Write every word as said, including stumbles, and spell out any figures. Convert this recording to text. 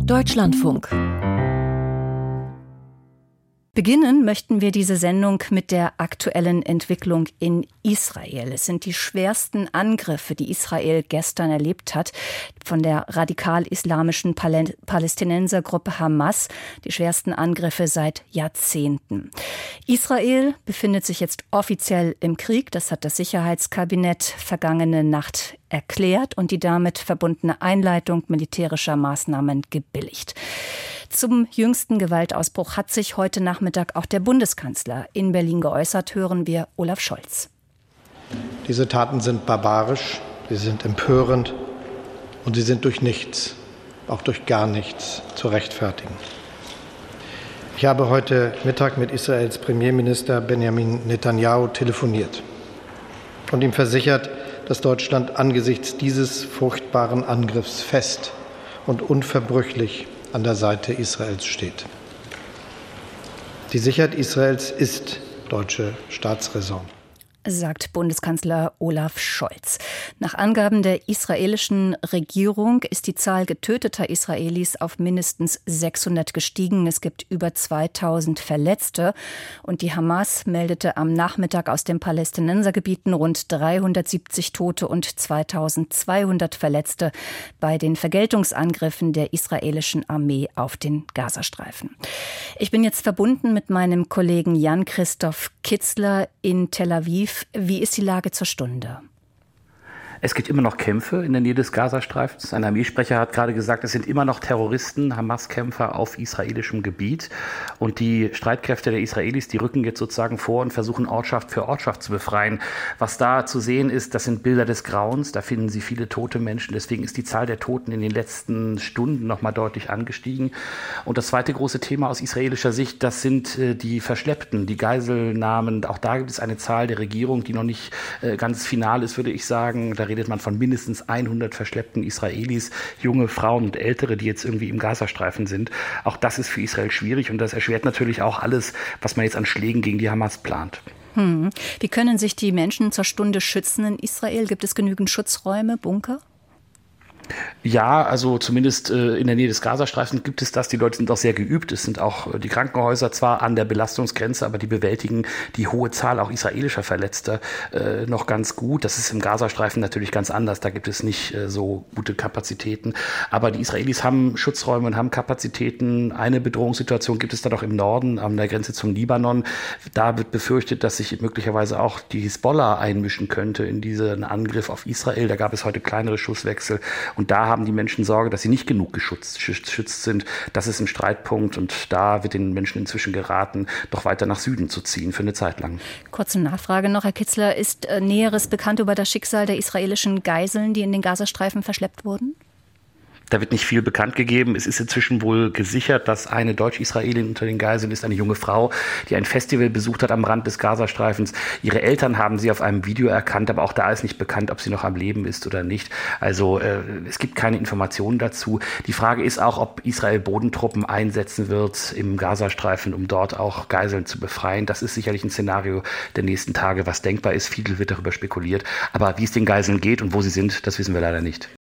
Deutschlandfunk. Beginnen möchten wir diese Sendung mit der aktuellen Entwicklung in Israel. Es sind die schwersten Angriffe, die Israel gestern erlebt hat, von der radikal-islamischen Palästinensergruppe Hamas. Die schwersten Angriffe seit Jahrzehnten. Israel befindet sich jetzt offiziell im Krieg. Das hat das Sicherheitskabinett vergangene Nacht erklärt und die damit verbundene Einleitung militärischer Maßnahmen gebilligt. Zum jüngsten Gewaltausbruch hat sich heute Nachmittag auch der Bundeskanzler in Berlin geäußert. Hören wir Olaf Scholz. Diese Taten sind barbarisch, sie sind empörend und sie sind durch nichts, auch durch gar nichts zu rechtfertigen. Ich habe heute Mittag mit Israels Premierminister Benjamin Netanyahu telefoniert und ihm versichert, dass Deutschland angesichts dieses furchtbaren Angriffs fest und unverbrüchlich an der Seite Israels steht. Die Sicherheit Israels ist deutsche Staatsräson, sagt Bundeskanzler Olaf Scholz. Nach Angaben der israelischen Regierung ist die Zahl getöteter Israelis auf mindestens sechshundert gestiegen. Es gibt über zweitausend Verletzte. Und die Hamas meldete am Nachmittag aus den Palästinensergebieten rund dreihundertsiebzig Tote und zweitausendzweihundert Verletzte bei den Vergeltungsangriffen der israelischen Armee auf den Gazastreifen. Ich bin jetzt verbunden mit meinem Kollegen Jan-Christoph Kitzler in Tel Aviv. Wie ist die Lage zur Stunde? Es gibt immer noch Kämpfe in der Nähe des Gazastreifens. Ein Armeesprecher hat gerade gesagt, es sind immer noch Terroristen, Hamas-Kämpfer auf israelischem Gebiet. Und die Streitkräfte der Israelis, die rücken jetzt sozusagen vor und versuchen Ortschaft für Ortschaft zu befreien. Was da zu sehen ist, das sind Bilder des Grauens. Da finden Sie viele tote Menschen. Deswegen ist die Zahl der Toten in den letzten Stunden noch mal deutlich angestiegen. Und das zweite große Thema aus israelischer Sicht, das sind äh, die Verschleppten, die Geiselnahmen. Auch da gibt es eine Zahl der Regierung, die noch nicht äh, ganz final ist, würde ich sagen. Da redet man von mindestens hundert verschleppten Israelis, junge Frauen und Ältere, die jetzt irgendwie im Gazastreifen sind. Auch das ist für Israel schwierig und das erschwert natürlich auch alles, was man jetzt an Schlägen gegen die Hamas plant. Hm. Wie können sich die Menschen zur Stunde schützen in Israel? Gibt es genügend Schutzräume, Bunker? Ja, also zumindest äh, in der Nähe des Gazastreifens gibt es das. Die Leute sind auch sehr geübt. Es sind auch äh, die Krankenhäuser zwar an der Belastungsgrenze, aber die bewältigen die hohe Zahl auch israelischer Verletzter äh, noch ganz gut. Das ist im Gazastreifen natürlich ganz anders. Da gibt es nicht äh, so gute Kapazitäten. Aber die Israelis haben Schutzräume und haben Kapazitäten. Eine Bedrohungssituation gibt es dann auch im Norden, an der Grenze zum Libanon. Da wird befürchtet, dass sich möglicherweise auch die Hisbollah einmischen könnte in diesen Angriff auf Israel. Da gab es heute kleinere Schusswechsel. Und da haben die Menschen Sorge, dass sie nicht genug geschützt, geschützt sind. Das ist ein Streitpunkt und da wird den Menschen inzwischen geraten, doch weiter nach Süden zu ziehen für eine Zeit lang. Kurze Nachfrage noch, Herr Kitzler. Ist äh, Näheres bekannt über das Schicksal der israelischen Geiseln, die in den Gazastreifen verschleppt wurden? Da wird nicht viel bekannt gegeben. Es ist inzwischen wohl gesichert, dass eine Deutsch-Israelin unter den Geiseln ist, eine junge Frau, die ein Festival besucht hat am Rand des Gazastreifens. Ihre Eltern haben sie auf einem Video erkannt, aber auch da ist nicht bekannt, ob sie noch am Leben ist oder nicht. Also äh, es gibt keine Informationen dazu. Die Frage ist auch, ob Israel Bodentruppen einsetzen wird im Gazastreifen, um dort auch Geiseln zu befreien. Das ist sicherlich ein Szenario der nächsten Tage, was denkbar ist. Viel wird darüber spekuliert. Aber wie es den Geiseln geht und wo sie sind, das wissen wir leider nicht.